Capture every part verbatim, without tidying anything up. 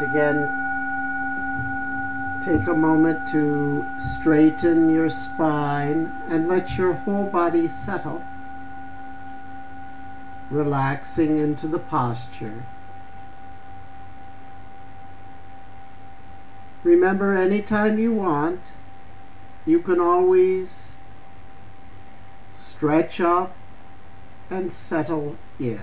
Again, take a moment to straighten your spine and let your whole body settle, relaxing into the posture. Remember, anytime you want, you can always stretch up and settle in.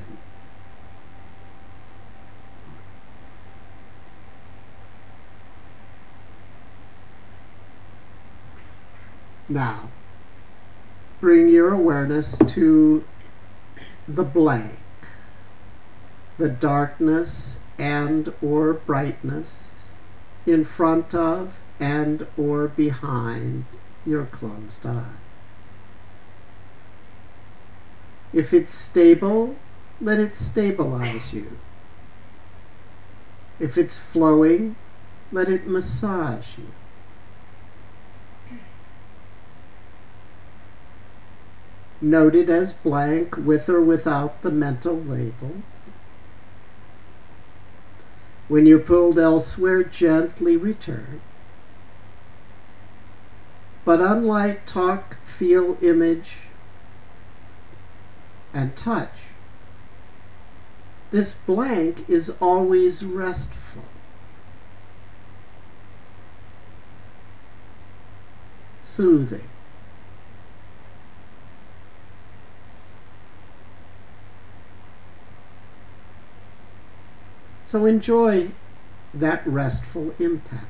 Now, bring your awareness to the blank, the darkness and or brightness in front of and or behind your closed eyes. If it's stable, let it stabilize you. If it's flowing, let it massage you. Note it as blank with or without the mental label. When you're pulled elsewhere, gently return. But unlike talk, feel, image, and touch, this blank is always restful, soothing. So enjoy that restful impact.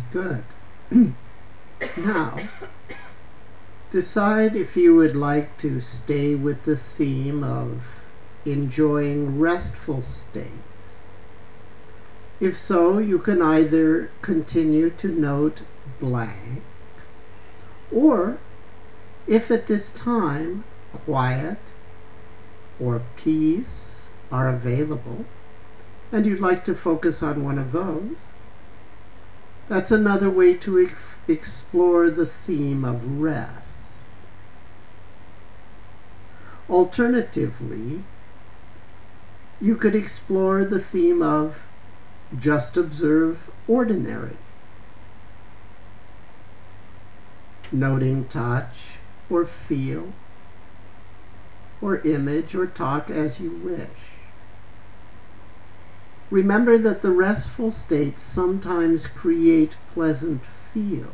Good. Now, decide if you would like to stay with the theme of enjoying restful states. If so, you can either continue to note blank, or if at this time quiet or peace are available, and you'd like to focus on one of those, that's another way to ex- explore the theme of rest. Alternatively, you could explore the theme of just observe ordinary, noting touch or feel or image or talk as you wish. Remember that the restful states sometimes create pleasant feel.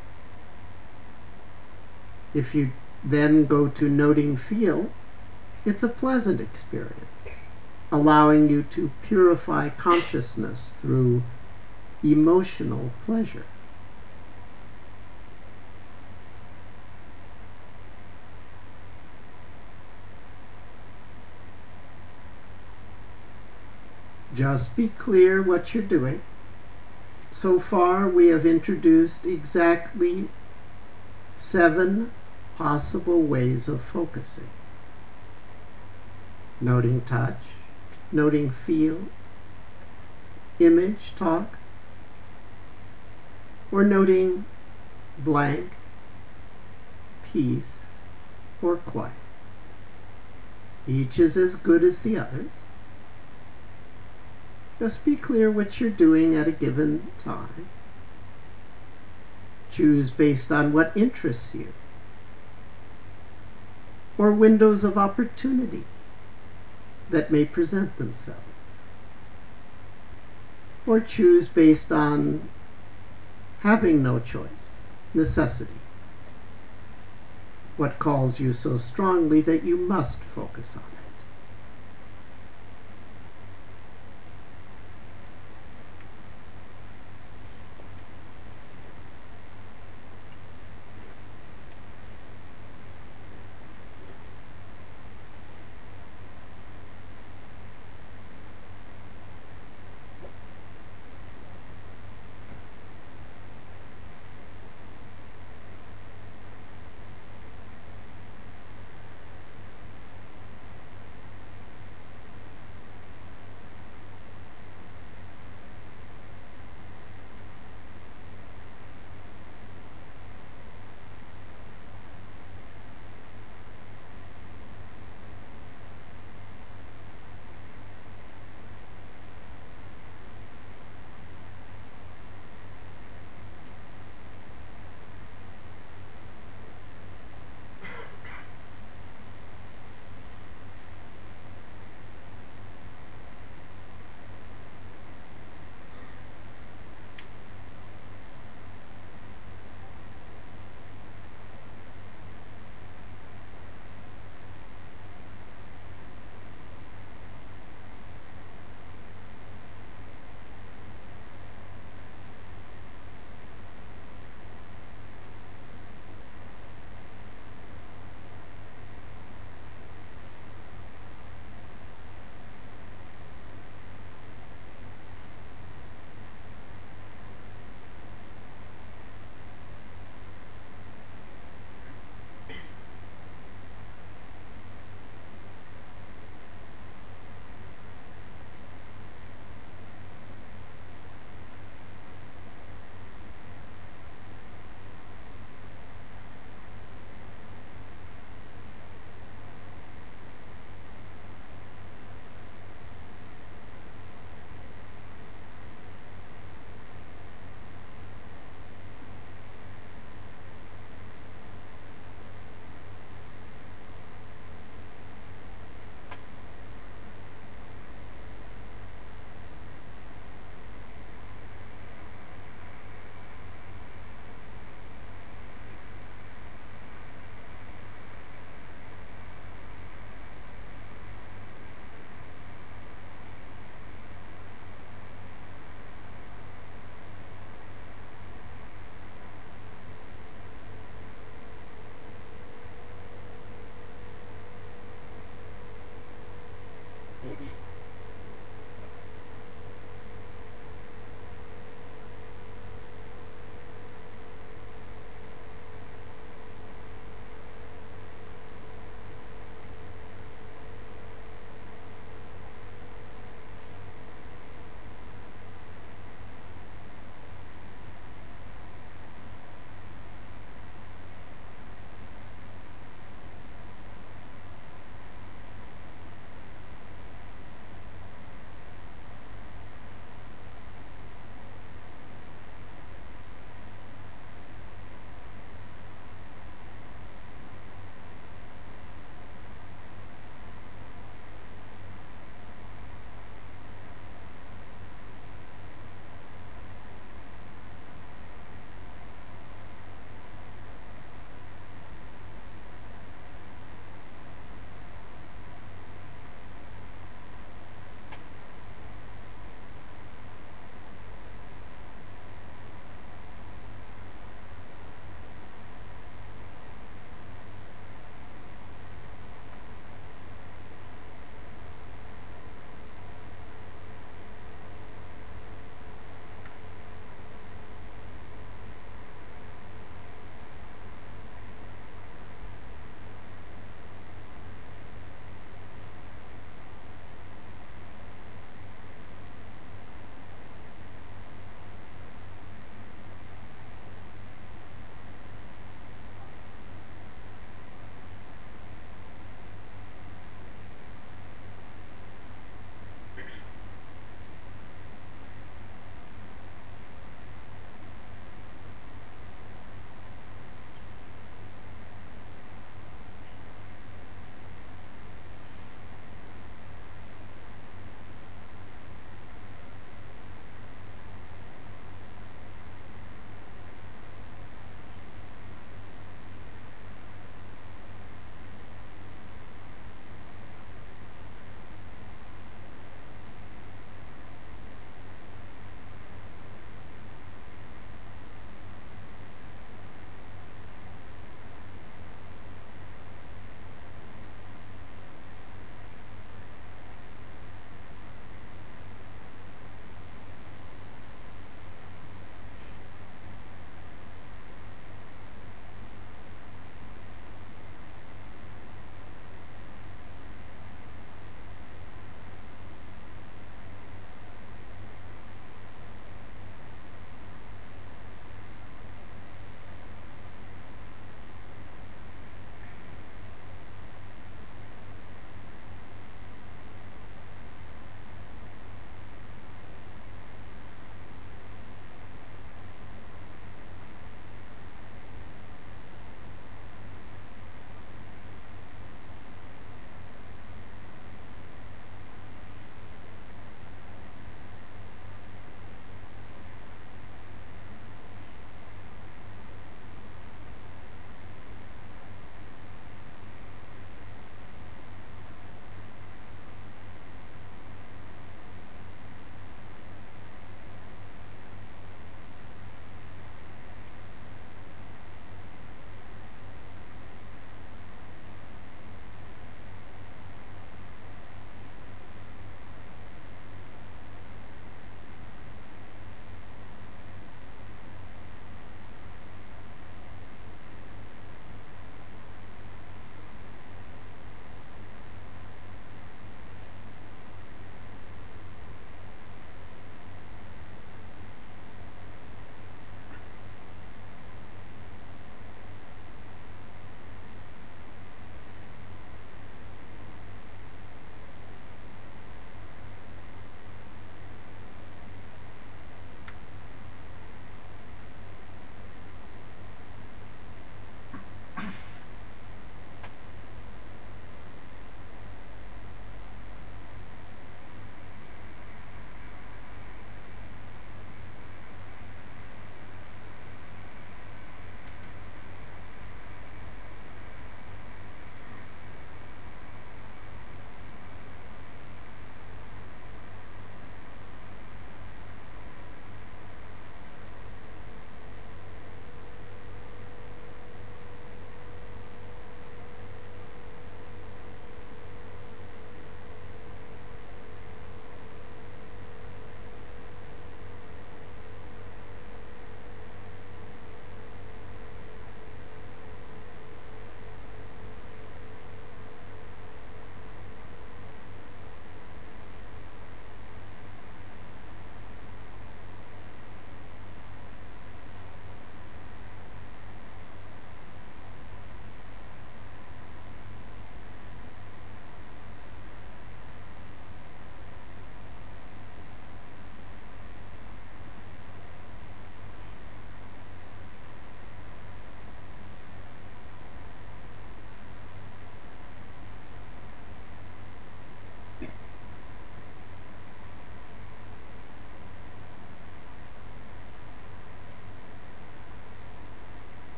If you then go to noting feel, it's a pleasant experience, allowing you to purify consciousness through emotional pleasure. Just be clear what you're doing. So far, we have introduced exactly seven possible ways of focusing. Noting touch, noting feel, image, talk, or noting blank, peace, or quiet. Each is as good as the others. Just be clear what you're doing at a given time. Choose based on what interests you, or windows of opportunity that may present themselves. Or choose based on having no choice, necessity. What calls you so strongly that you must focus on it.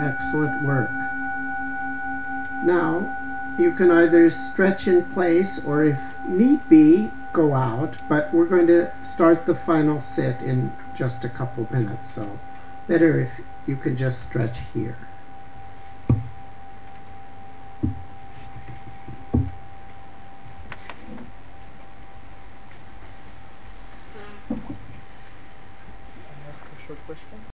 Excellent work. Now, you can either stretch in place or, if need be, go out, but we're going to start the final sit in just a couple minutes, so better if you can just stretch here. Can I ask a short question?